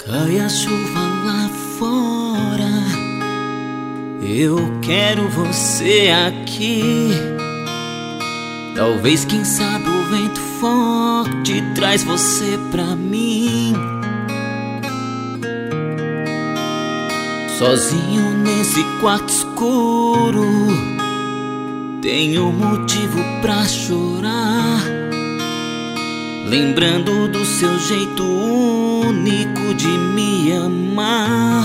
Cai a chuva lá fora, eu quero você aqui. Talvez, quem sabe, o vento forte traz você pra mim. Sozinho nesse quarto escuro, tenho motivo pra chorar, lembrando do seu jeito único de me amar.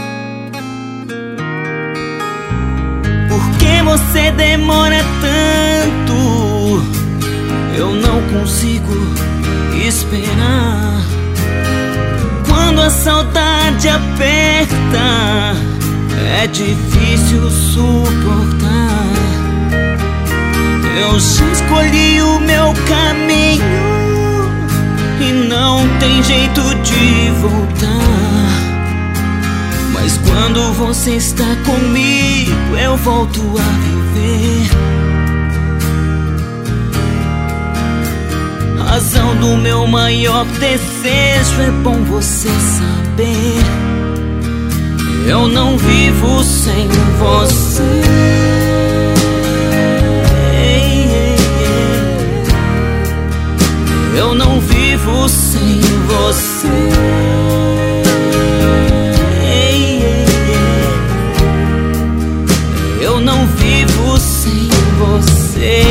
Por que você demora tanto? Eu não consigo esperar. Quando a saudade aperta, é difícil suportar. Eu já escolhi o meu caminho e não tem jeito de voltar. Mas quando você está comigo, eu volto a viver. Razão do meu maior desejo, é bom você saber. Eu não vivo sem você. Eu não vivo sem você. Eu não vivo sem você.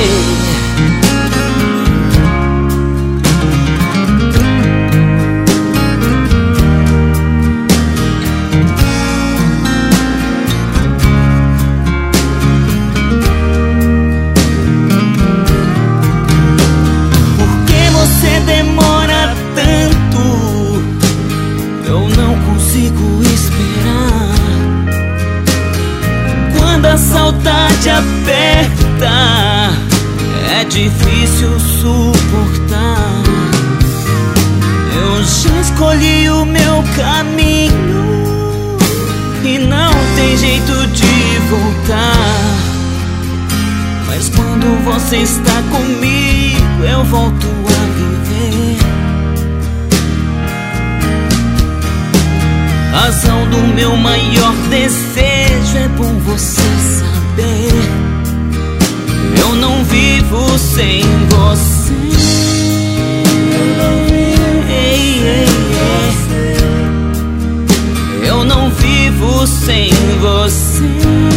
Demora tanto, eu não consigo esperar. Quando a saudade aperta, é difícil suportar. Eu já escolhi o meu caminho e não tem jeito de voltar. Mas quando você está comigo, eu volto a viver. Razão do meu maior desejo, é bom você saber. Eu não vivo sem você. Eu não vivo sem você.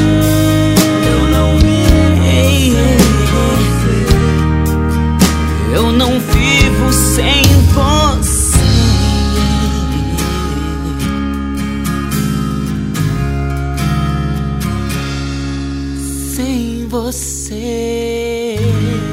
Eu não vivo sem você. Sem você.